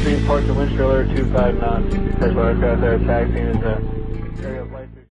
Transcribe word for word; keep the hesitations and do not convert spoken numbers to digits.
Street, parked at Winchester, two five knots. Special aircraft there, taxiing is there.